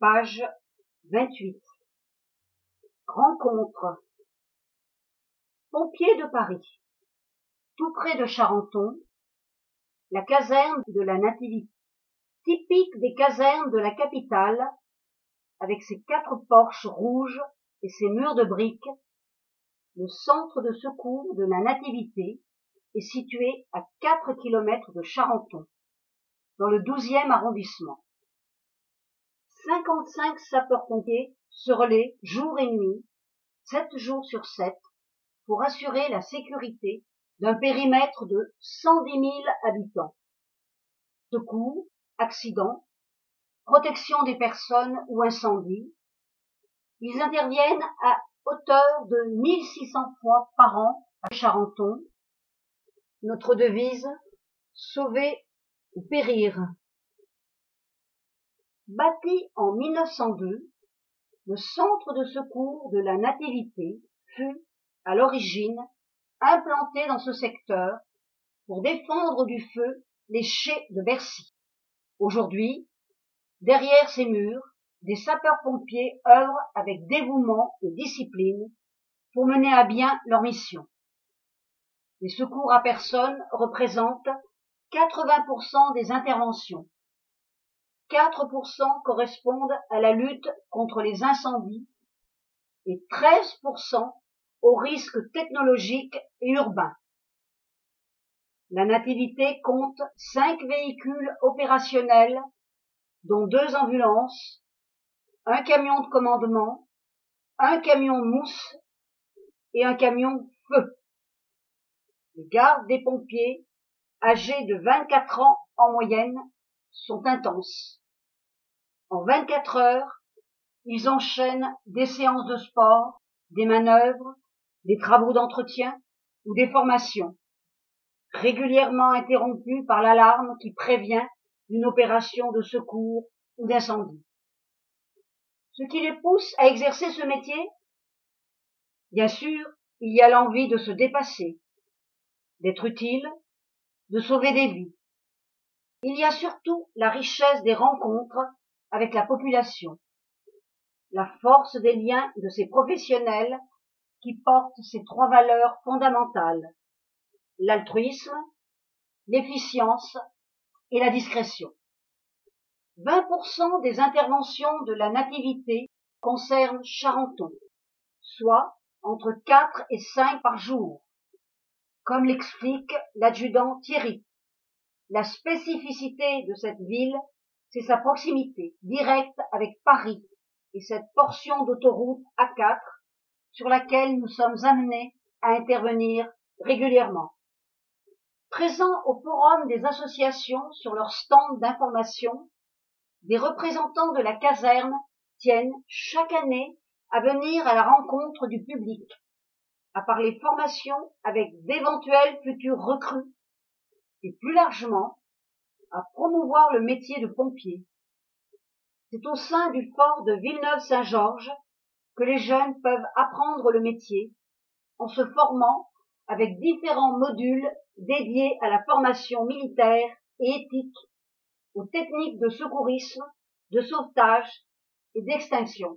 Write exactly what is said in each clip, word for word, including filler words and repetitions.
Page vingt-huit. Rencontre. Pompiers de Paris. Tout près de Charenton, la caserne de la Nativité, typique des casernes de la capitale, avec ses quatre porches rouges et ses murs de briques. Le centre de secours de la Nativité est situé à quatre kilomètres de Charenton, dans le douzième arrondissement. cinquante-cinq sapeurs-pompiers se relaient jour et nuit, sept jours sur sept, pour assurer la sécurité d'un périmètre de cent dix mille habitants. Secours, accidents, protection des personnes ou incendies. Ils interviennent à hauteur de mille six cents fois par an à Charenton. Notre devise, sauver ou périr. Bâti en mille neuf cent deux, le centre de secours de la Nativité fut, à l'origine, implanté dans ce secteur pour défendre du feu les chais de Bercy. Aujourd'hui, derrière ces murs, des sapeurs-pompiers œuvrent avec dévouement et discipline pour mener à bien leur mission. Les secours à personnes représentent quatre-vingts pour cent des interventions. quatre pour cent correspondent à la lutte contre les incendies et treize pour cent aux risques technologiques et urbains. La Nativité compte cinq véhicules opérationnels, dont deux ambulances, un camion de commandement, un camion mousse et un camion feu. Les gardes des pompiers, âgés de vingt-quatre ans en moyenne, sont intenses. En vingt-quatre heures, ils enchaînent des séances de sport, des manœuvres, des travaux d'entretien ou des formations, régulièrement interrompues par l'alarme qui prévient d'une opération de secours ou d'incendie. Ce qui les pousse à exercer ce métier? Bien sûr, il y a l'envie de se dépasser, d'être utile, de sauver des vies. Il y a surtout la richesse des rencontres avec la population, la force des liens de ces professionnels qui portent ces trois valeurs fondamentales: l'altruisme, l'efficience et la discrétion. vingt pour cent des interventions de la Nativité concernent Charenton, soit entre quatre et cinq par jour. Comme l'explique l'adjudant Thierry, la spécificité de cette ville, c'est sa proximité directe avec Paris et cette portion d'autoroute A quatre sur laquelle nous sommes amenés à intervenir régulièrement. Présents au forum des associations sur leur stand d'information, des représentants de la caserne tiennent chaque année à venir à la rencontre du public, à parler formation avec d'éventuels futurs recrues et plus largement à promouvoir le métier de pompier. C'est au sein du fort de Villeneuve-Saint-Georges que les jeunes peuvent apprendre le métier en se formant avec différents modules dédiés à la formation militaire et éthique, aux techniques de secourisme, de sauvetage et d'extinction.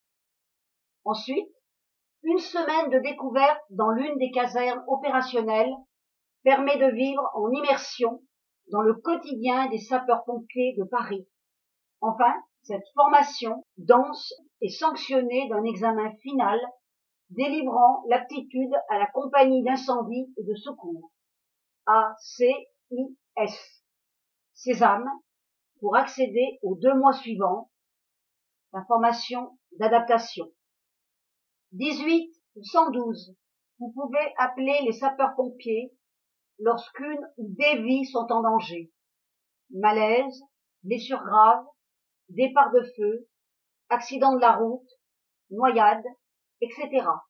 Ensuite, une semaine de découverte dans l'une des casernes opérationnelles permet de vivre en immersion dans le quotidien des sapeurs-pompiers de Paris. Enfin, cette formation dense est sanctionnée d'un examen final délivrant l'aptitude à la compagnie d'incendie et de secours, A C I S, Sésame, pour accéder aux deux mois suivants, la formation d'adaptation. dix-huit ou cent douze, vous pouvez appeler les sapeurs-pompiers lorsqu'une ou des vies sont en danger. Malaise, blessures graves, départ de feu, accident de la route, noyade, et cetera.